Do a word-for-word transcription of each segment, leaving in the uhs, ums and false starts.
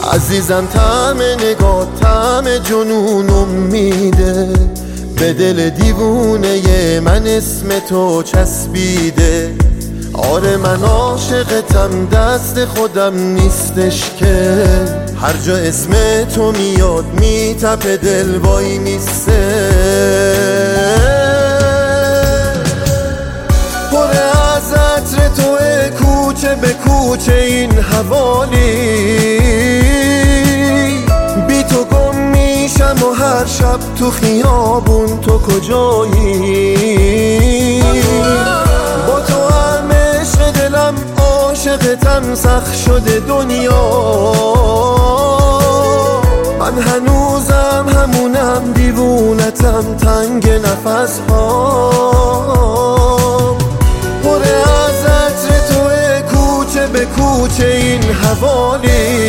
عزیزم طعم نگاه طعم جنونم میده، به دل دیوونه من اسم تو چسبیده. آره من عاشقتم، دست خودم نیستش که هر جا اسم تو میاد میتپه دل وای میسته. پر از عطر توه کوچه به کوچه این حوالی، بی تو گم میشم و هر شب تو خیابون تو کجایی. با تو هم عشق دلم عاشقتم سخت شده دنیا، من هنوزم همونم دیوونتم تنگ نفس ها. پر از عطر توه کوچه به کوچه این حوالی،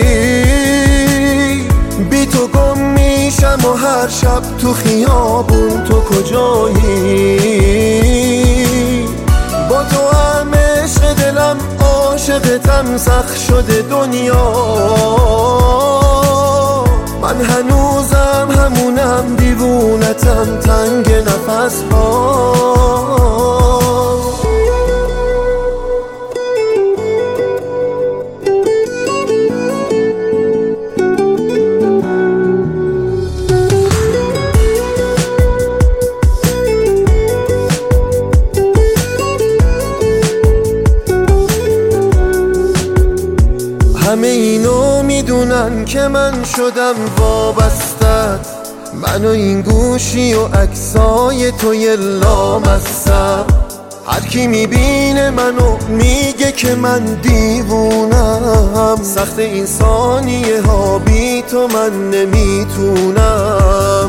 بی تو گم میشم و هر شب تو خیابون تو کجایی. با تو هم عشق دلم عاشقتم سخت شده دنیا، من هنوزم همونم دیوونتم تنگ نفس ها. همه اینو میدونن که من شدم وابستت، من و این گوشی و عکسای توی لامصب. هر کی میبینه منو میگه که من دیوونم، سخت این ثانیه ها بی تو من نمیتونم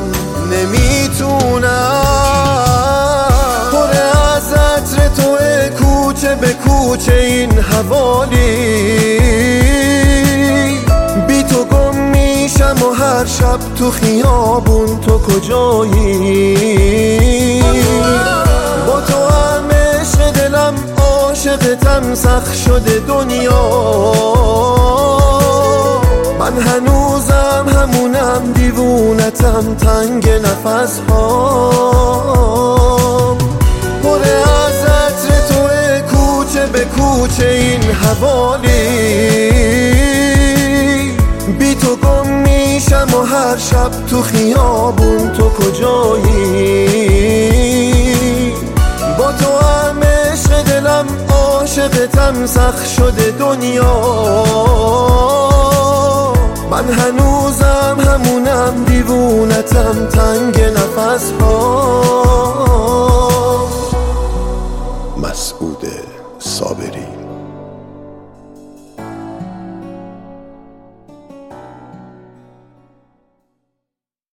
نمیتونم. پر از عطر توه کوچه به کوچه این حوالی، بی تو گم میشم و هر شب تو خیابون تو کجایی. با تو هم عشق دلم عاشقتم سخت شده دنیا، من هنوزم همونم دیوونتم تنگ نفس ها. پر از عطر توه کوچه به کوچه این حوالی، بی تو گم میشم و هر شب تو خیابون تو کجایی. با تو هم عشق دلم عاشقتم سخت شده دنیا، من هنوزم همونم دیوونتم تنگ نفس ها.